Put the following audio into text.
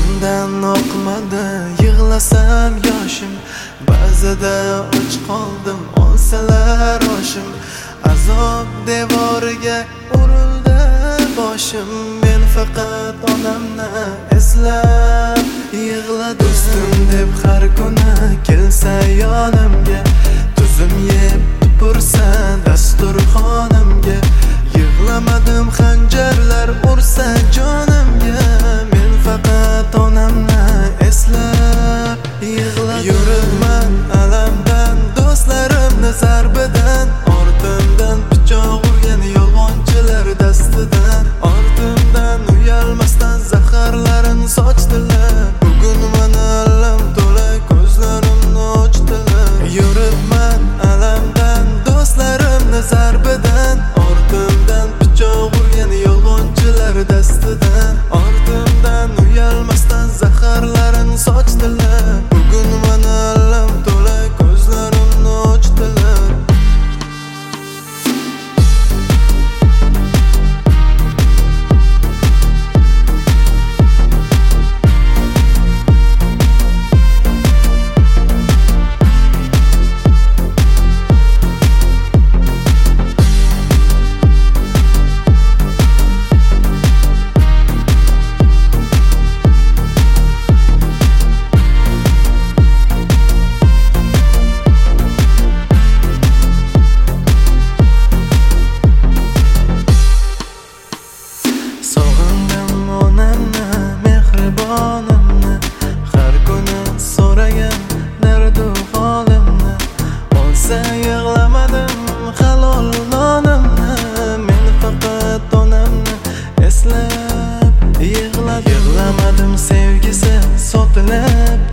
Ko'zimdan oqmadi yig'lasam yoshim, ba'zida och qoldim olsalar oshim. Azob devoriga urildi boshim, men faqat onamni eslab yig'ladim. Do'stim deb har kuni kelsa yonimga, tuzim yeb tupursa dasturxonimga, yig'lamadim xanjarlar ursa jonimga, men faqat onamni eslab yig'ladim. Yuribman alamdan, do'stlarimni zarbidan, ortimdan pichoq urgan yolg'onchilar dastidan, ortimdan uyalmasdan zaharlarin sochdilar. Bugun mana alam to'la ko'zlarimni ochdilar. Yuribman alamdan, do'stlarimni zarbidan, ortimdan pichoq urgan yolg'onchilar dastidan, ortimdan uyalmasdan zaharlarin sochdilar. Bugun mana alam to'la ko'zlarimni ochdilar. Sog'indim onamni, mehribonimni, har kuni so'ragan dardu holimni. Olsa yig'lamadim halol nonimni, men faqat onamni eslab yig'ladim. Yig'lamadim sevgisi sotilib